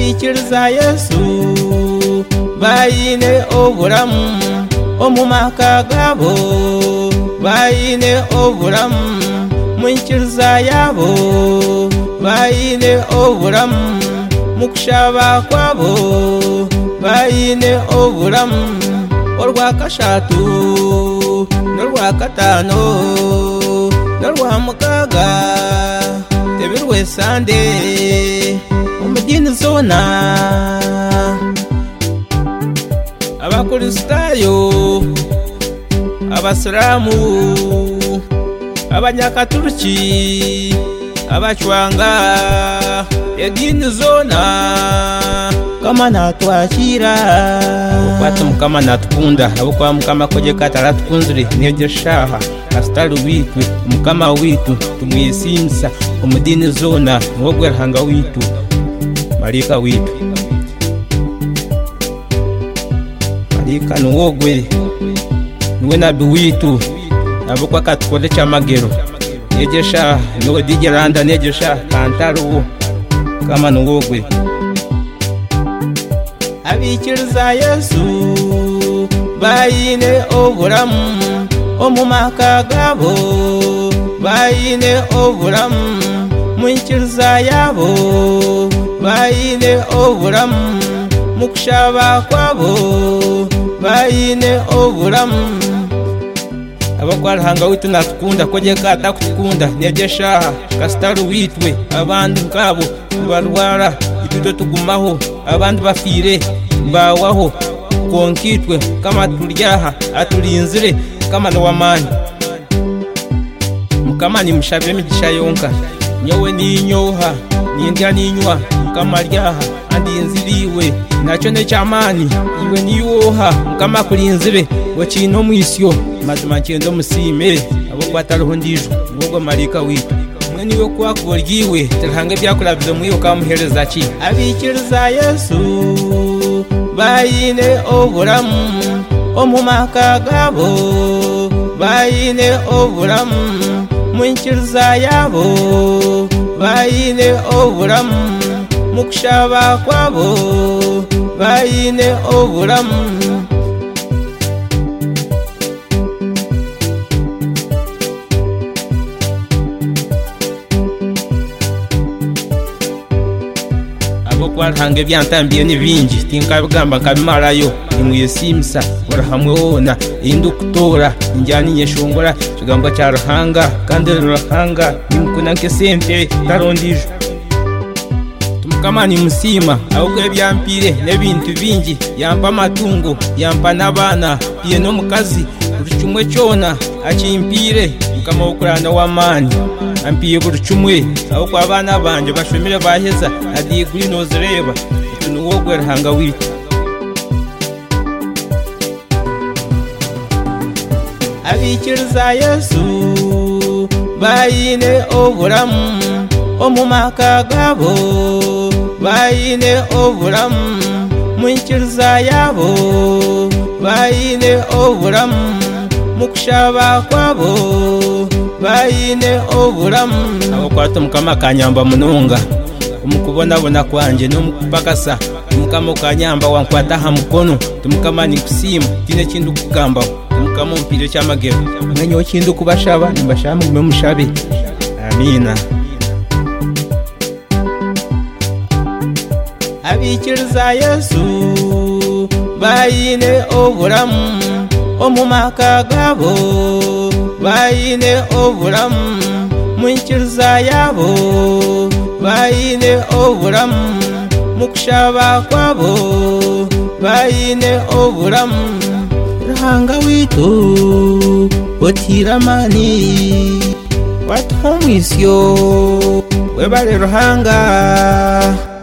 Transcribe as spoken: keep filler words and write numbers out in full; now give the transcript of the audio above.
abikiriza Yesu bayine oburamu omu maka gabo, bayine oburamu mu nkiriza yabo, bayine oburamu mu kushaba kwabo, bayine oburamu orwa kashatu n'orwa katano n'orwa mukaga tebirwe sande umudini zona. Abakristayo, abasilamu, abanyakaturuki, abachwanga edini zona kama natwakira kwatu mukama natukunda abo kwa mukama koje katara tukunzire neje shaha astari witu mukama witu tumwisimsa umudini zona wogwe hanga witu marika witu marika nuwogwe niwe nabi witu abo kwa katukole cha magero neje shaha no digeranda neje shaha kantaru kama nuwogwe. Abikiriza Yesu bayine oburamu omu maka gabo, bayine oburamu mu nkiriza yabo, bayine oburamu mu kushaba kwabo, bayine oburamu abakwarahanga witu natukunda koje kata kutukunda neje shaha kasitaru witwe abandi nkabo barwara itudo tugumaho abandi bafire mbawaho konkitwe kama turyaha atulinzire kama no wamani mukama ni mushabe migisha yonka nyewe ninyoha nindya ninywa mukama ryaha andi inziriwe nacho ne chamani iwe niyoha mukama kulinzire wachino mwisyo mazima cyendo musime abo kwataruho ndijo ubwo marika witu mwene yo kwakoryiwe terhange byakurabizo mwiyo kamuhereza ki. Abikiriza Yesu bayine oburamu omu maka gabo, bayine oburamu mu nkiriza yabo, bayine oburamu mu kushaba kwabo, bayine oburamu hange byantambiye ni bingi tinkabigamba nkabimarayo nimwisimsa urahamwe wona indu kutora njyani nyeshongora kigamba cya ruhanga kandi ruhanga nimukuna nke sente tarondijo tumukama ni musima ahubwo byampire n'ebintu bingi yampa matungo yampa nabana piye no mukazi urucumwe cyona akimpire mukama wokurana wamani ampiye burucumwe aho kwa bana banje bashomire baheza adiguri nozireba tunu wogwe hanga witu. Abikiriza Yesu bayine oburamu omu maka gabo, bayine oburamu mu nkiriza yabo, bayine oburamu mu kushaba kwabo, bayine oburamu abo kwatu mukama kanyamba mununga umukubona bona kwanje no mukupakasa mukama kanyamba wankwata ha mukono tumukama ni kusima tine kindu kugamba mukama mpire cyamagero mwenyo kindu kubashaba nimbashama mwe mushabe. Amina. Abikiriza Yesu bayine oburamu omu maka gabo, bayine oburamu mu nkiriza yabo, bayine oburamu mu kushaba kwabo, bayine oburamu ruhanga witu otiramani watuhumwisyo webale ruhanga.